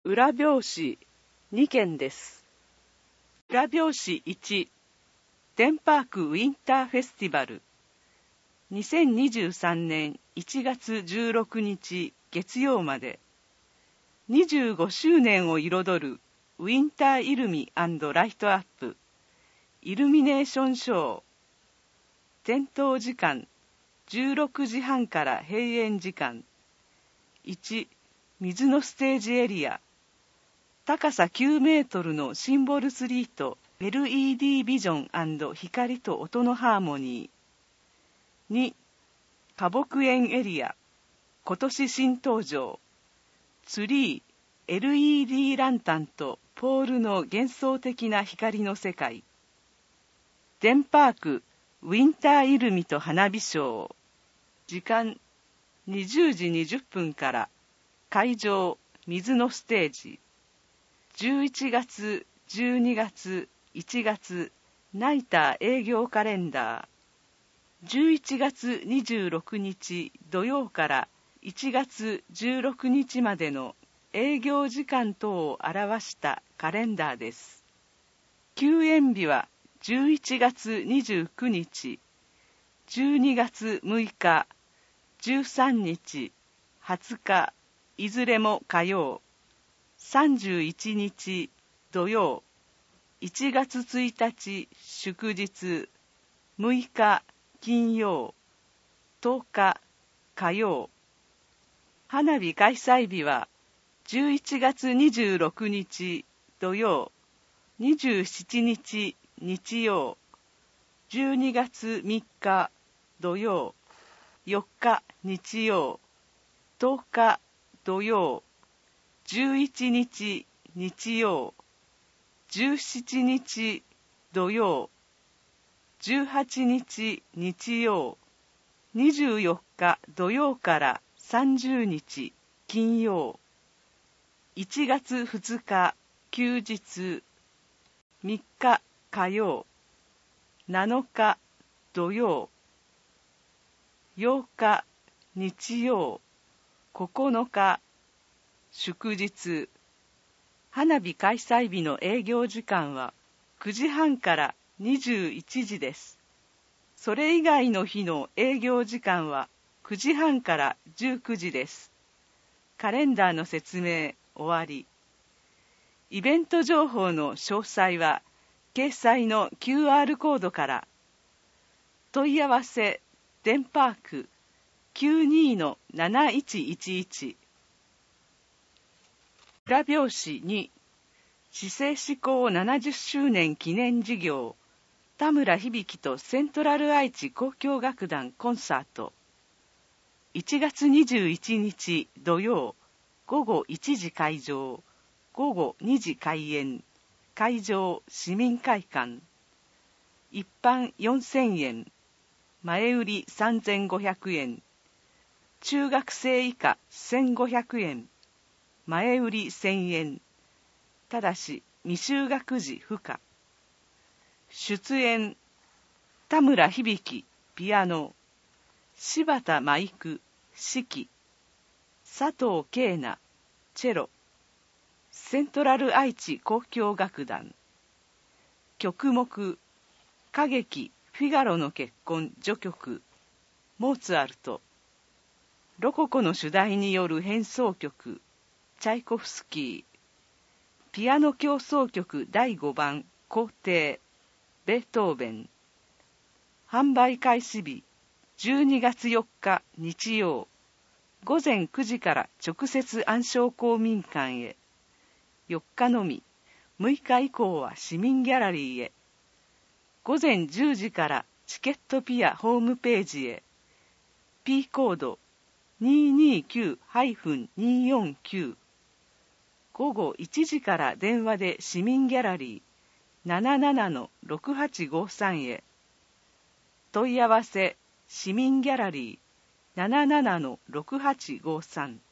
裏表紙2件です。裏表紙1、デンパークウィンターフェスティバル。2023年1月16日月曜まで。25周年を彩るウィンターイルミ&ライトアップ。イルミネーションショー。点灯時間16時半から閉園時間。1、水のステージエリア。高さ9メートルのシンボルツリーと LED ビジョン&光と音のハーモニー。2、花木園エリア。今年新登場。ツリー、LED ランタンとポールの幻想的な光の世界。デンパークウィンターイルミと花火ショー。時間20時20分から会場水のステージ。11月、12月、1月、ナイター営業カレンダー。11月26日土曜から1月16日までの営業時間等を表したカレンダーです。休園日は11月29日、12月6日、13日、20日、いずれも火曜。31日土曜、1月1日祝日、6日金曜、10日火曜。花火開催日は11月26日土曜、27日日曜、12月3日土曜、4日日曜、10日土曜、11日日曜、17日土曜、18日日曜、24日土曜から30日金曜、1月2日休日、3日火曜、7日土曜、8日日曜、9日祝日。花火開催日の営業時間は9時半から21時です。それ以外の日の営業時間は9時半から19時です。カレンダーの説明終わり。イベント情報の詳細は掲載の QR コードから。問い合わせデンパーク 92-7111。裏表紙2、市政施行70周年記念事業、田村響とセントラル愛知交響楽団コンサート。1月21日土曜、午後1時開場、午後2時開演、会場市民会館。一般4000円、前売り3500円、中学生以下1500円、前売り1000円。ただし未就学児不可。出演田村響ピアノ、柴田マイク指揮、佐藤慶奈チェロ、セントラル愛知交響楽団。曲目歌劇フィガロの結婚序曲、モーツァルト。ロココの主題による変奏曲、チャイコフスキー。ピアノ協奏曲第5番皇帝、ベートーベン。販売開始日12月4日日曜、午前9時から直接暗証公民館へ。4日のみ、6日以降は市民ギャラリーへ。午前10時からチケットピアホームページへ。P コード229-249。午後1時から電話で市民ギャラリー 77-6853 へ。問い合わせ市民ギャラリー 77-6853。